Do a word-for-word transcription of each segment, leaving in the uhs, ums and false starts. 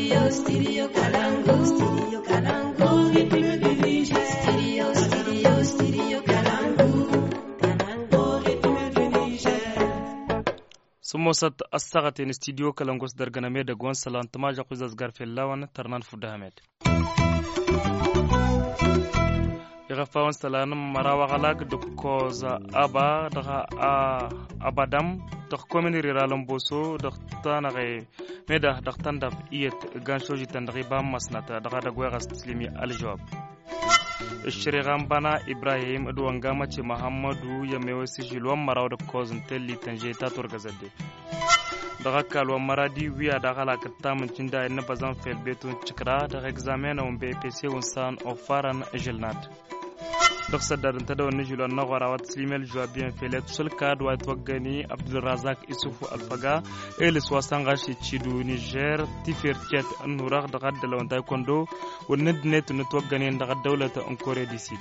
Studio, studio Kalangu. Studio Kalangu. Studio, studio, studio Kalangu. Kalangu. Sumosat astagatin studio Kalangos darganame da gwan salantama jaquzas garfelawan tarnan fudahamed. Igafawan salan marawagalag dukoza aba daga abadam dak komini riralam boso dak tanare meda dak tandaf iyet ganshoji tandari bam masnata daga dagwera slimi aljawab. Shirigan bana Ibrahim duwanga mace Muhammadu ya mai wasu jilwan marawa da kozin telli tanje ta turgazade. Daga kalwa maradi wiya da halakata muncin da yana bazan felbetun cikra da examena un B P C un san ofaran jilnat. Dok sadarin ta da wani jilwan na gwara wata slimel juwabiyan felet sulka da wata wagani Abdulrazak Isufu Alfaga elis wasan gashi cidu Niger tifir ket nurak daga dalawan taekwondo wani dinetu na wagani daga daulata an Kore disid.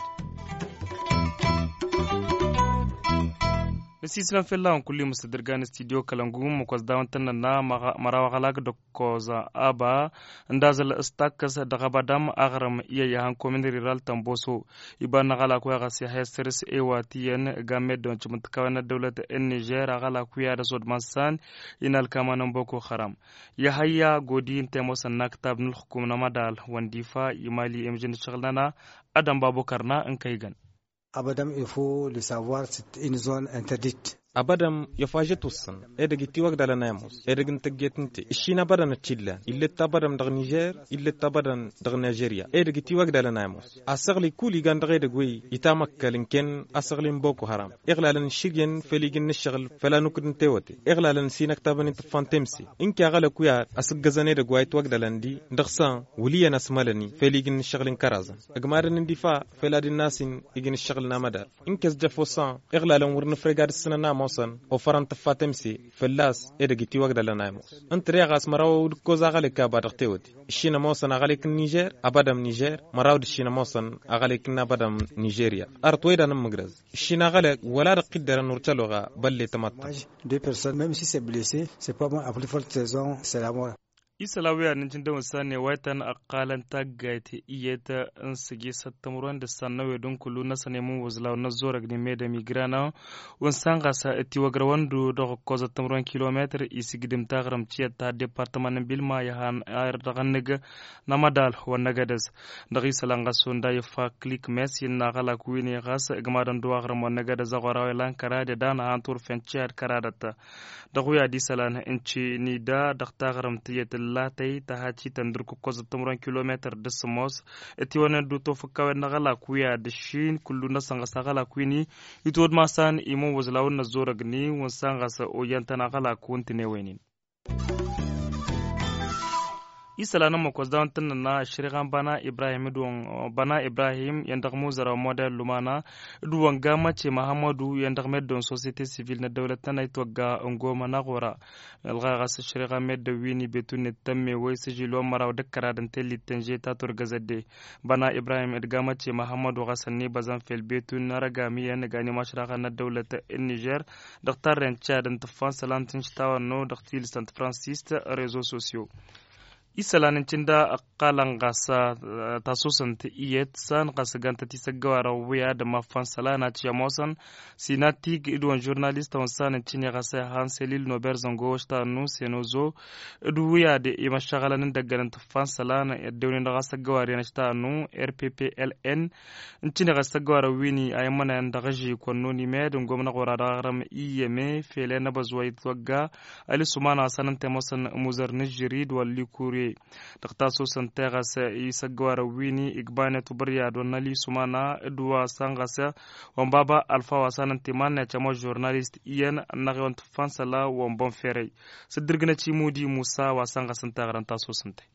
Sislan fella on kulli musadirgan studio Kalangu mu kwas dawantan na marawagalak da koza aba ndazal stakas da gabadam agram iya yahan komini riral tamboso iban gala ko ga si hesirs ewatiyen gamed don chumtkawana dawlat en Niger gala ku ya da sod mansan inal kamanan boko haram ya hayya godin temosan naktab nul hukum na madal wandifa imali emjin shaghlana adam babukarna an kaigan. Abadam, il faut le savoir, c'est une zone interdite. abadam yafaje tussan e dagi tiwak dala namos e dagi ntagetnti ishina badana chilla ille tabadam dag Niger ille tabadam dag Nigeria e dagi tiwak dala namos asagli kuli gandare de gui itamakkalin ken asagli boko haram iglalan shigen feligin nishgal falanukun tewati iglalan sinak tabani tfantemsi inki agala kuya asgazane de gui tiwak dalandi dagsan wuliya nasmalani feligin nishgalin karazan agmaran difa feladin nasin igin nishgal namadar inkes jafosan iglalan wurna fregad sanana موسن وفرنت فاتمسي فلاس إدقيتي وقت لنا موس أنت ريغاس مراود كوزا غالك أبادر تودي الشينا موسن أغالك النيجر أبادم نيجر مراود الشينا موسن أغالك نابادم نيجيريا أرتويدا نمغرز الشينا غالك ولا رقدر نورتلوغا بل تمتع deux personnes même si c'est blessé c'est pas moi à plus forte saison c'est la mort. Isalawiya nincin da wasane waitan aqalan tagaiti iyeta in sigi sattamruan da sannawe don kullu na sanemu wazlaw na zorak ni meda migrana wan sanga sa eti wagrawandu do ko zattamruan kilometer isigdim tagram ciya ta departement bilma ya han ayr daganega namadal wanagadas dagi salanga sonda ya fa click mes na gala kuini gas gamadan do agram wanagada zagwara lankara da dana hantur fenchar karadata daguya di salana inci ni da daktagram tiyeta latay tahachi tandurku koza tumran kilometer de samos eti wana du to fukawe nagala kuya de shin kullu na sanga sagala kwini itod masan imo wazlaw na zoragni won sanga sa oyanta nagala kuntine wenin Isalana mokos dawantan na shirigan bana Ibrahim duwan bana Ibrahim yandak muzara model lumana duwan gama ce Muhammadu yandak meddon société civile na dawlatan na itwaga ngoma na gora alga gas shirigan medda wini betun tamme way sijilo maraw dakara dan telli tanje ta turgazade bana Ibrahim edgama ce Muhammadu gasanni bazan fel betun na ragami yan gani mashraqa na dawlata Niger daktar ren chadan tafan salantin shtawa no daktil Sant Francis réseaux sociaux Isalanin cinda aqalan gasa tasusan ta iyet san gasa ganta ti sagawara wiya da mafan salana ci amosan sinati idwan journalist on san cinya gasa han selil no berzongo sta no senozo du wiya de ima shagalan daga nan tafan salana edewni da gasa gawari na sta no R P P L N cinya gasa gawara wini ay mana ndaga ji konno ni med ngomna gora da ram iyeme fele na bazwai twagga ali sumana sanan temosan muzar nijrid wal likuri Daqtaso santegas isagwara wini igbane tubriya donali sumana edwa sangasa wambaba alfa wasanan timane chamo journalist iyan nagon fansala wombon ferey sidirgna chimudi musa wasanga santagaran taso sante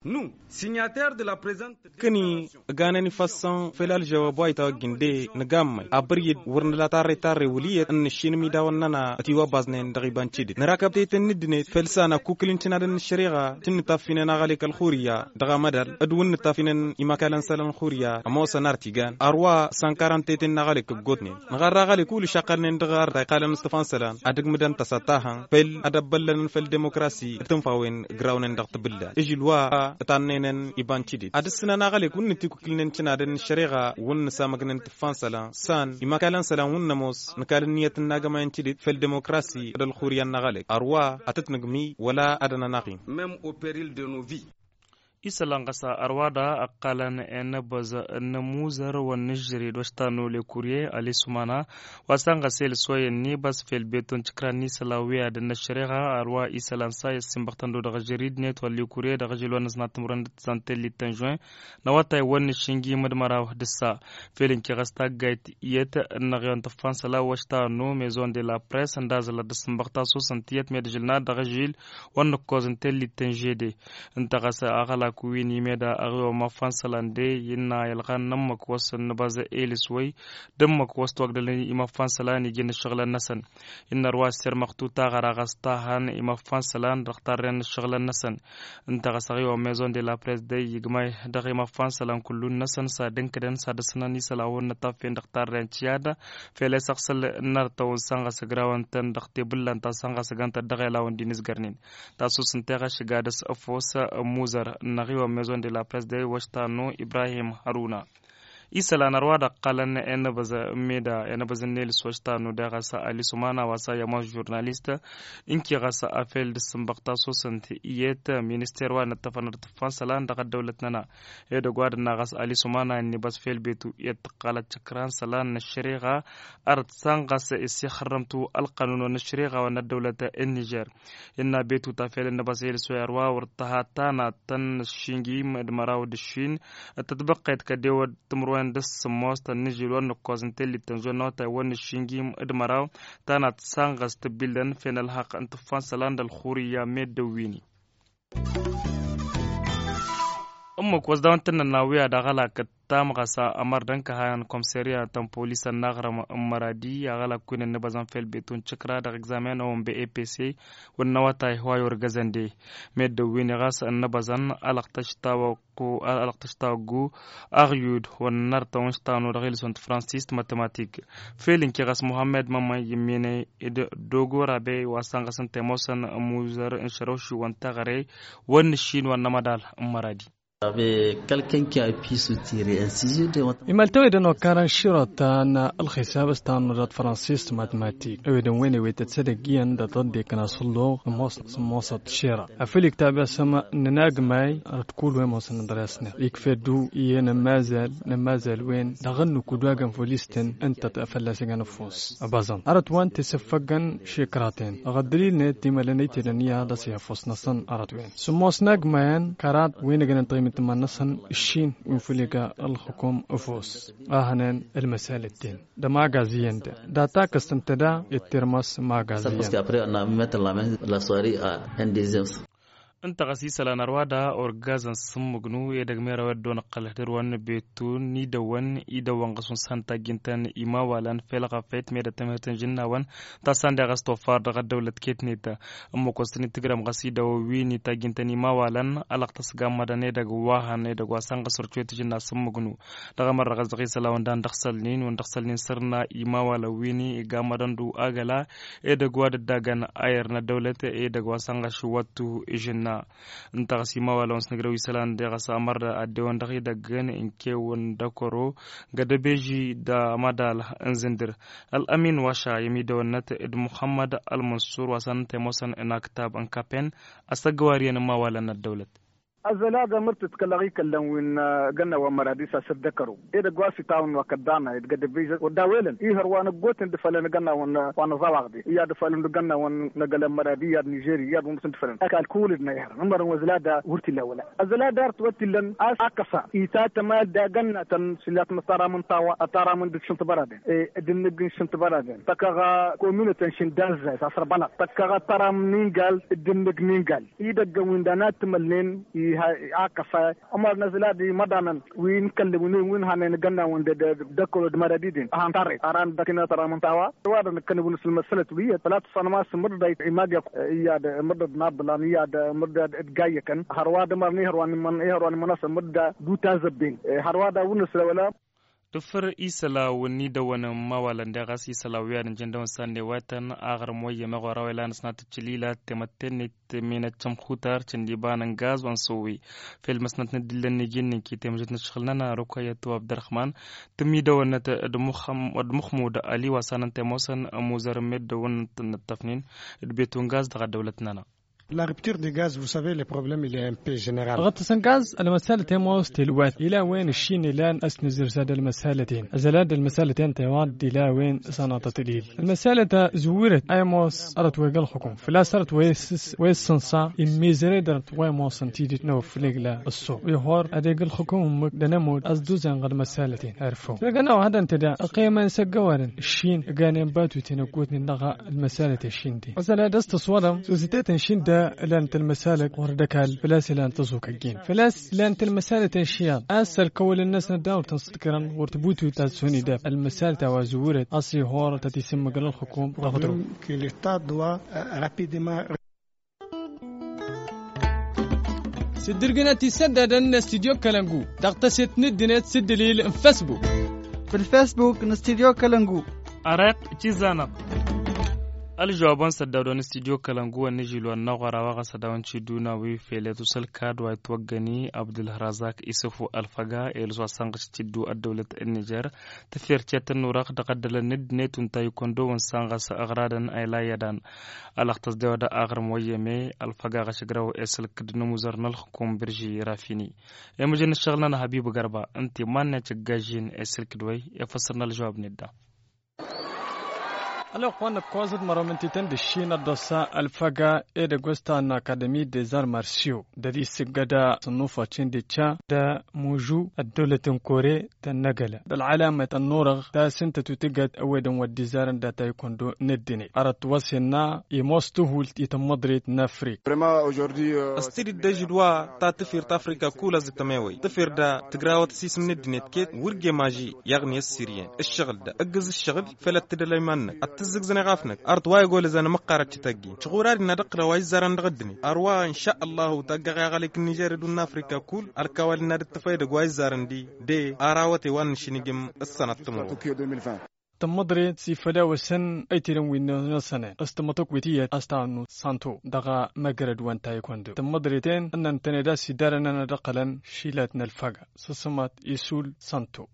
Nous, signataires de la présente kani ganani fassan felal jawabu ay tawginde ngamay abriyid wurna la tarre tarre wuliyat an shin mi dawnana atiwa bazne ndariban chidi narakabte tenidne felsana kuklin tinadan shari'a tin tafina na galik al khuriya daga madal adwun tafina imakalan salan khuriya amosa nartigan arwa cent quarante tin na galik gotne nagara galik kul shaqalne ndagar da qalan mustafan salan adag mudan tasatahan fel adabbalan fel demokrasi tunfawen grawnen daqtbilla ejilwa tanenen iban chidi adisna na gale kun ti kuklinen cina den shari'a won samagnen tfan sala san imakalan sala won namos nakalan niyatin na gama chidi fel demokrasi dal khuriyan na gale arwa atatnagmi wala adana naqi même au péril de nos vies. isalan qasa arwada aqalan en baza namuzar wa nijri dostano le courrier ali sumana wasanga sel soyen ni bas fel beton chikrani salawiya da nashriha arwa isalan sa simbaqtando daga jarid net wa le courrier daga jilwan snat muran santel li tanjuin nawata won shingi madmara dissa felin ki gasta gait yet nagion tafan sala washtano maison de la presse ndazala da simbaqta soixante-dix med jilna daga jil won kozentel li tanjede intaqasa aqala kuwini meda agyo mafansalande yinna yalqan nammak wasan baza elisway dammak wastwak dalani ima fansalani gin shaglan nasan inna rawasir maqtuta garagastahan ima fansalan dakhtaren shaglan nasan inta gasagyo maison de la presse de yigmay daghi ma fansalan kullun nasan sa denkaden sa dasnani salawon natafin dakhtaren chiada fele saxsal nartaw sanga sagrawan tan dakhte bullan ta sanga saganta daghi lawon dinis garnin tasus intega shigadas afosa muzar wa maison de la presse de washtano Ibrahim Haruna isala narwada qalan en baza meda en baza nel washtano da gasa ali sumana wasa ya ma journaliste inki gasa afel de simbaqta soixante iyet ministère wa natafanar tafan salan da dawlatna e da gwada na gasa ali sumana ni bas fel betu yet qala chakran salan nashriga art sangas isi kharamtu al qanun nashriga wa dawlata en Niger inna betu tafel na basel soyarwa wartahatana tan shingi madmaraw de shin tatbaqat kadewa tumru das mosta nijil wan kozentel tanzonota wan shingim admaraw tanat sangas tabilan final haq ant fansaland al khuriya medawini amma kwasdawantan nawiya da gala tam gasa amar dan ka hayan komisariya tan polisa nagram maradi ya gala kunen ne bazan fel betun chikra da examen on B E P C wonna wata hoyor gazande meddo wini gasa an bazan alaqtashtawa ko alaqtashtagu aryud wonnar tan stano da gilson francis mathématique felin ki gas mohammed mamma yimine ed dogo rabe wasan gasan temosan muzar insharoshi wanta gare won shin wonna madal maradi avec quelqu'un qui a pu soutirer un sujet de إما التويد إنه كان شرطان الخساب استان رد فرانسيس ماتماتيك أويدن وين ويتتصدق جيان دا ضدي كنا صلو موصل موصل شيرا أفلي كتاب سما نناق ماي رتقول وين موصل ندرسنا يكفدو ين مازال نمازال وين دغنو كدواغن فوليستن أنت تأفلا سجن فوس أبازن أردت وان تسفقن شكراتين أغدليل نت ملني تلنيا دسيا فوس نصن أردت وين سموس ناق مايان كارات وين جن طيمة تمنصن الشين وفليكا الحكوم أفوس أهنن المسائل الدين ده ما غازيين ده داتا كستنتدا الترمس ما غازيين parce qu'après on a mis la main la soirée à un deuxième انت غسيس لنا رودا اورغازن سمغنو يدغمي رواد دون قلهدر وان بيتو ني دوان اي دوان قسون سانتا جنتن ايما والان فلغا فيت ميدا تمهتن جناوان تاسان دغ استوفار دغ دولت كيتنيتا امو كوستني تغرام غسي دو ويني تا جنتن ايما والان الاقتس غامداني دغ واهان دغ واسان قسر تشوت جنا سمغنو دغ مر غزغي سلاون دان دخسلنين وان دخسلنين سرنا ايما والا ويني غامدان دو اغلا اي دغ واد دغان ايرنا دولت اي دغ واسان غشواتو جنا ntaxima wala ons negrawi salan de gasa marda adde wanda khida gan inke wanda koro gada beji da madal anzendir al amin washa yemi de wannat ed muhammad al mansur wasan temosan enaktab an kapen asagwariyan ma wala na dawlat الزلاجة مرت تكلغي كلن وين قلنا ومراديسا سدكروا إذا قاسي تاون وكدانا يتقدر بيجا وداويلن إيه هروان قوتن دفلن قلنا ون وانا زواغدي إيا دفلن قلنا ون نقل مرادي يا نيجيري يا بمسن دفلن أكال كول النهر نمر وزلادة ورتي الأولى الزلادة ارتوتي لن أس أكسا إيتا تمال دا قلنا تن سلات مطارا من طاوة أطارا من دك شنت برادين إيه دنقن شنت برادين تكاغا كوميونة شن دازة ساسر بلق تكاغا طارا من نينقال دنق نينقال إيدا قوين دانات تملين i aka fa amar nazila di madanan win kalle mun win hanen ganna wonde de ko de maradidin ahantare aran dakina taramantawa wada kan bun sulmasalat wiya talat sanama smur dai imag ya da mudad nablan ya da mudad gayakan harwada marni harwan man harwan manas mudda duta zabbin harwada wun wala tufar isala wani da wani mawalan da gas isala wiya da jindan sanne watan agar moye magwara wala nasna tchilila tematen temina chamkhutar chindi banan gaz wan sowi fil masnat nadillan nigin ki temjat nashkhalna na rukayatu abdurrahman tumi da wani da mukham wad mukhmud ali wasanan temosan muzarmed da wani tafnin betun gaz da dawlatna. La rupture du gaz, vous savez, le problème il est un peu général. غطس الغاز المسألة تموس تلوات إلى وين الشين الآن أسنزر زاد المسألتين أزلاد المسألتين تواد إلى وين سنة تليل المسألة زورت أيموس أرت ويقل حكم فلا صارت ويس ويس سنصا الميزري درت ويموس نتيجة نوف لقلا السوق ويهور أديق الحكم دنمود أصدوزن غير مسألتين عرفوا لقنا هذا انتدا قيمة سجوارن الشين قانين باتو تنقوتني نغا المسألة الشين دي أزلاد استصوالم سوزيتين شين دا لان المسالك وردكال فلاس لان تزوك الجين فلاس لان المسالة الشياط أسل كول الناس نداور تنصدقرا ورتبوتو تاسوني داب المسالة وزورة أصي هورة تتسمى قل الحكوم غفضرو que l'État doit rapidement سدرقنا تسدد أن استديو كلانجو دقتست ندنت سدليل فيسبوك في الفيسبوك نستديو كلانجو أرق تيزانا الجوابان سدادون استديو كلانجو نجيلو النغرا وغا سداون تشيدونا وي فيلتو سلكاد ويتوغني عبد الرزاق إسفو الفغا إلزو سانغش تدو الدولة النيجر تفير تيتن وراق دقدل ند نيتون تايكوندو ونسانغس أغرادن أيلا يدان الاختص ديو دا أغر مويمي الفغا غشقراو إسلك دنموزر نالحكوم برجي رافيني يمجن الشغلنا حبيب غربا انتي مانة تجاجين إسلك دوي يفسرنا الجواب ندا Alors, on a causé de maromentitan de Chine d'Ossa Alphaga et de Gostan Académie des Arts Martiaux. De l'Issigada, son nom fachin de Tcha, de Moujou, الدولة كوري تنقلة. بالعلامة النورغ دا سنت تتجد أودا والديزارن دا تايكوندو ندني. أردت وصلنا يموستوه يتمضريت نافريك. استيري الدجدوا تا تفير تافريكا كولا زتماوي. تفير دا تقراوت سيسم ندني كيت ورقي ماجي يغني السيريان. الشغل دا أجز الشغل فلا تدلي منك. تزقزني غافنك أرت واي قول إذا أنا مقارب تتجي شغوراري ندقر واي زارن غدني أروا إن شاء الله تجا غالك النيجر دون أفريقيا كول الكوال نادي تفايد واي زارن دي دي أراوتي وان شنيجم السنة تمر تمضري سيفلا وسن ايتيرن وين سنه استمتوك ويتيه استانو سانتو دغا مغرد وان تايكوندو تمضريتين ان تندا سيدارنا دقلن شيلاتنا الفقا سسمات يسول سانتو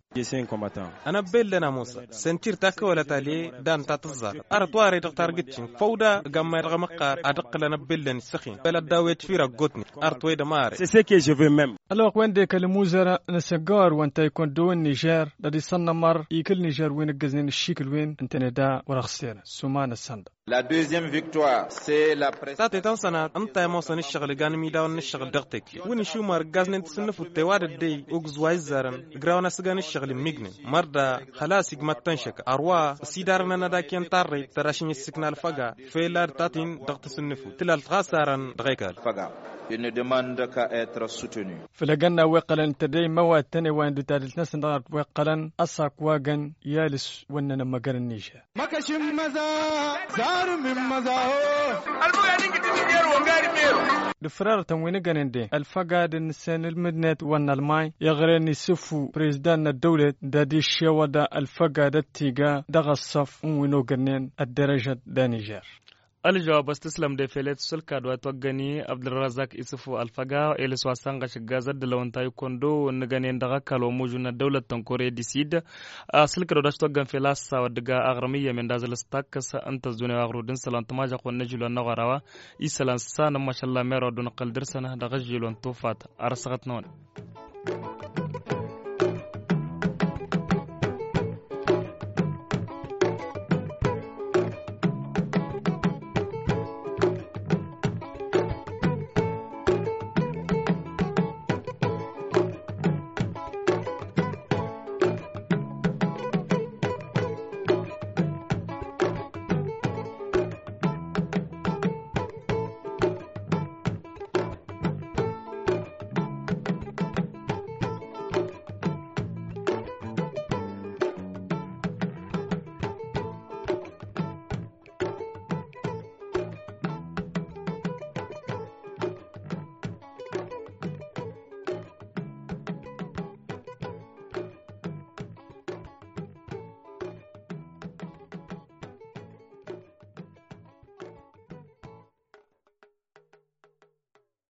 انا بيلنا موسى سنتير تاك ولا تالي دان تاتزار ارتواري دكتور جيتشن فودا غما رغم قار ادقلنا بيلن سخين بلا داويت فيرا غوتني ارتوي دمار سي سي كي جو في ميم الوغ وين ديك الموزره نسغار وان تايكوندو النيجر ددي سنمر يكل نيجر وين غزن الشكل وين انتندا ورخصينا سومان السند La deuxième victoire, c'est la prestation. تاتي تنسنا أنت يا موسى الشغل جاني ميدا ونشغل دقتك. وين شو مار جازن تسنف التوار الدي أوجز وايزارن. جراونا سجان الشغل ميجن. مردا خلاص يجمع تنشك. أروا سيدارنا ندا كين تاري تراشين السكنال فجا. فيلار تاتين دقت سنفو. تلال غاسارن دقيقال. فجا. Il ne demande qu'à être soutenu. فلقنا وقلا تدري مواد تاني وين دتالت ناس ندار وقلا أساق واجن يالس وننا مجرن نيشة. ما كشم مزا زار من مزا. المغادين كتير وانغاري ميرو. الفرار تموين جنندي الفقاد النسان المدنات ون الماي يغرني سفو بريزدان الدولة دادي الشوادا الفقاد التيجا دغ الصف وينو جنين الدرجة دانيجر. الجواب استسلم دي فيلت سلكاد وتوغني عبد الرزاق اسفو الفغا الى سواسانغا شغازا دلون تاي كوندو نغاني ندغا كالو موجونا دولة تنكوري دي سيد سلكاد داش توغن فيلاس ودغا اغرميه من دازل ستاكس انت زوني اغرو دن سلان تماجا كون نجلو نغراوا يسلان سان ما شاء الله ميرو دون قلدرسنا دغا جيلون توفات ارسغت نون